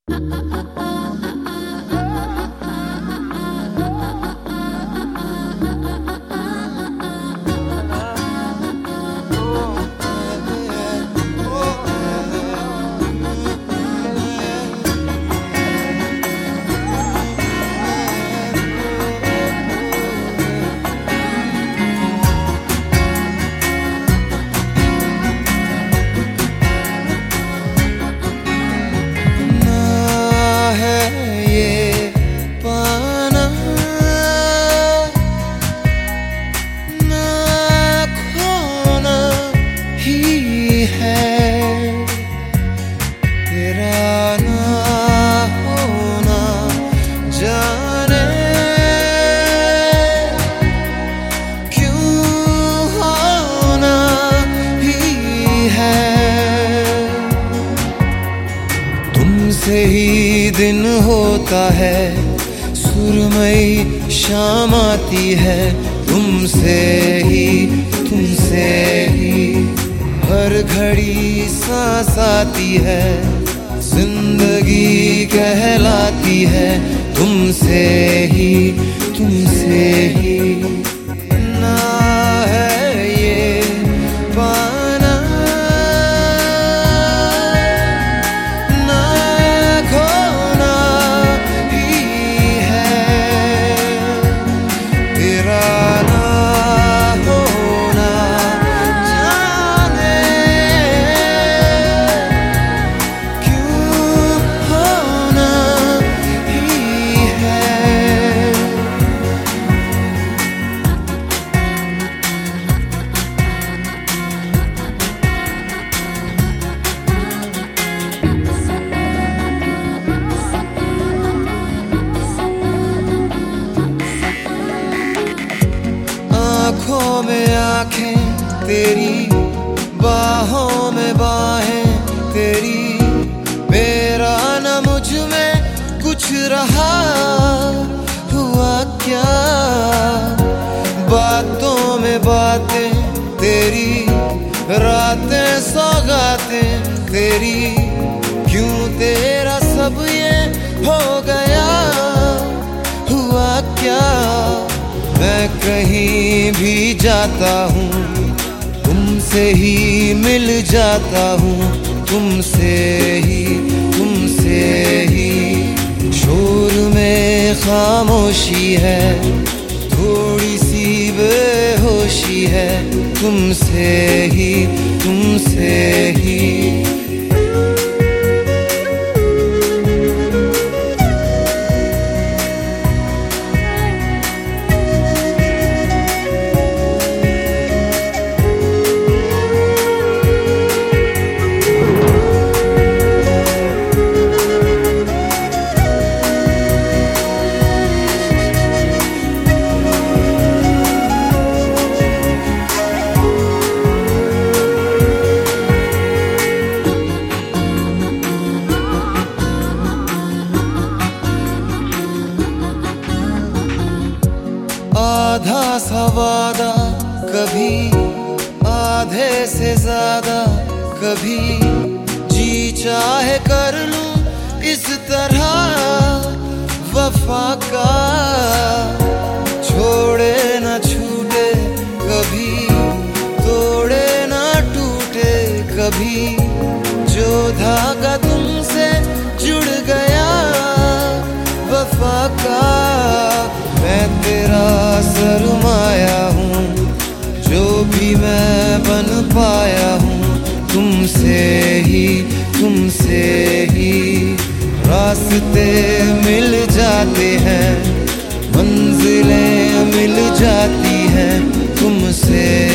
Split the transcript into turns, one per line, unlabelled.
तुमसे ही दिन होता है, सुरमई शाम आती है, तुमसे ही हर घड़ी सांस आती है, जिंदगी कहलाती है, तुमसे ही ना है ये पाना ना खोना ही है, तेरा ना होना जाने क्यों होना ही है। आँखों में आँखें तेरी, बाहों में बाहें तेरी, मेरा न मुझ में कुछ रहा हुआ क्या, बातों में बातें तेरी, रातें सौगातें तेरी, क्यों तेरा सब ये हो गया हुआ क्या। मैं कहीं भी जाता हूँ, तुमसे ही मिल जाता हूँ, तुमसे ही शोर में खामोशी है, थोड़ी सी बेहोशी है, तुमसे ही आधा सा वादा कभी, आधे से ज्यादा कभी, जी चाहे कर लूं इस तरह वफा का, छोड़े न छूटे कभी, तोड़े न टूटे कभी, जो धागा तुमसे जुड़ गया वफा का, मैं तेरा सरमाया हूँ, जो भी मैं बन पाया हूँ, तुमसे ही रास्ते मिल जाते हैं, मंजिलें मिल जाती हैं, तुमसे